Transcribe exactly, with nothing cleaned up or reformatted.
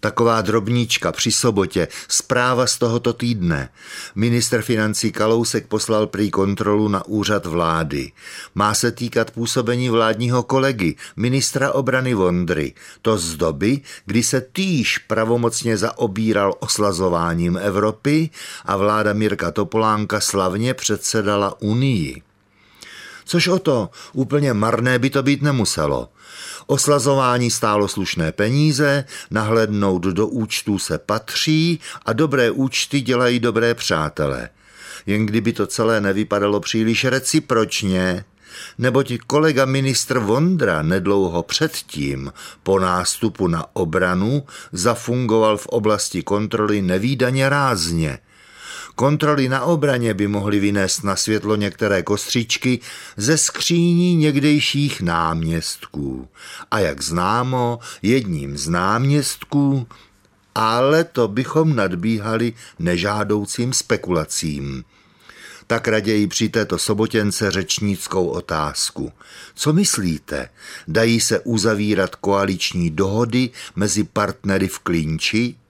Taková drobníčka při sobotě, zpráva z tohoto týdne. Ministr financí Kalousek poslal prý kontrolu na úřad vlády. Má se týkat působení vládního kolegy, ministra obrany Vondry. To z doby, kdy se týž pravomocně zaobíral oslazováním Evropy a vláda Mirka Topolánka slavně předsedala Unii. Což o to, úplně marné by to být nemuselo. Oslazování stálo slušné peníze, nahlédnout do účtů se patří a dobré účty dělají dobré přátele. Jen kdyby to celé nevypadalo příliš recipročně, neboť kolega ministr Vondra nedlouho předtím po nástupu na obranu zafungoval v oblasti kontroly nevídaně rázně. Kontroly na obraně by mohly vynést na světlo některé kostříčky ze skříní někdejších náměstků. A jak známo, jedním z náměstků, ale to bychom nadbíhali nežádoucím spekulacím. Tak raději při této sobotěnce řečnickou otázku. Co myslíte, dají se uzavírat koaliční dohody mezi partnery v klinči?